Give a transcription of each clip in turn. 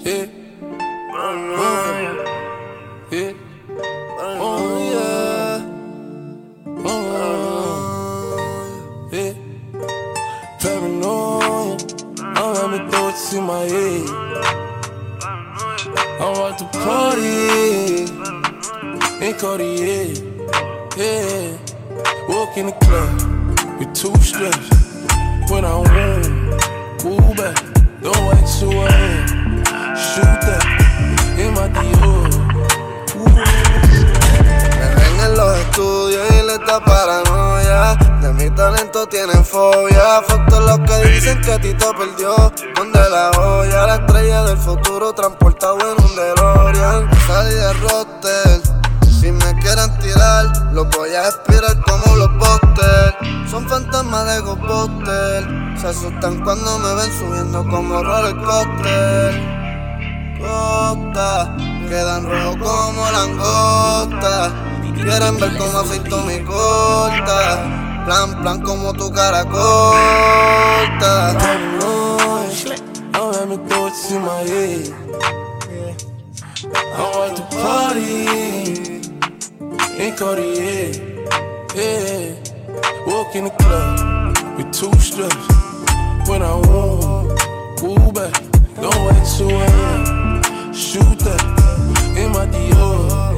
Yeah. Yeah. Oh, yeah. Yeah. Paranoia. Don't let me throw it to my head. I'm at the party in Cartier. Yeah. Walk in the club with two strips. When I win, woo back. Don't wait too early. Shoot that in my Dior. Me ven en los estudios y les da paranoia. De mi talento tienen fobia. Fuck todos los que dicen que Tito perdió. Donde la olla, la estrella del futuro transportado en un DeLorean. Salí de roster. Si me quieren tirar, los voy a expirar como los póster. Son fantasmas de Ghostbusters. Se asustan cuando me ven subiendo como roller coaster. Costa, quedan rojos como langosta. Quieren ver cómo aceito mi corta. Plan como tu cara corta. Paranoia. Don't let me throw it to my head. I'm at the party in Cartier. Yeah. Walk in the club with two strips. When I won, woo back. Don't wait too early. Shoot that in my Dior.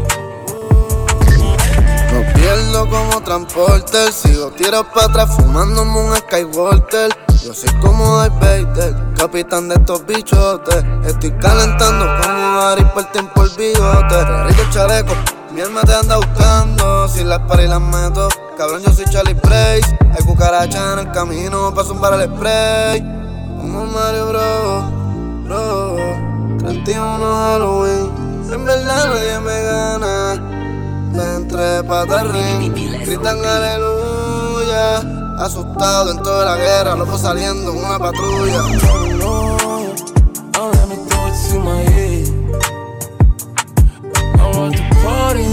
No pierdo como transporter. Sigo tiros para atrás fumándome un Skywalker. Yo soy como Darth Vader, capitán de estos bichotes. Estoy calentando como Ari por el tiempo el bigote. Rico chaleco, mi alma te anda buscando. Si las paris las meto, cabrón yo soy Charlie Brace. Hay cucarachas en el camino pa' zumbar el spray. Como Mario Bro, 31 Halloween. En verdad nadie me gana. Le entré pata al ring, gritan aleluya. Asustado en toda la guerra, loco saliendo en una patrulla. Paranoia. Don't let me throw it to my head. I'm at the party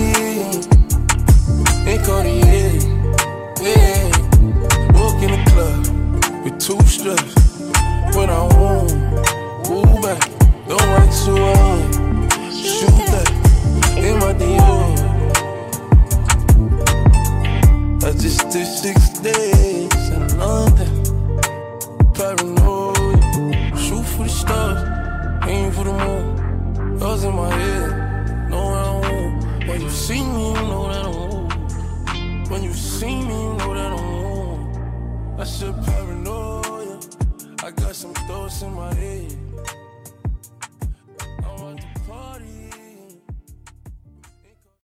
in Cartier. Yeah. Walk in the club with two strips. When I won, woo back. Don't wait too early. Shoot that in my Dior. I just did 6 days in London. Paranoia. Shoot for the stars, aim for the moon. Yours in my head, know that I won't. When you see me, you know that I won't. When you see me, you know that I won't. I said paranoia. I got some thoughts in my head.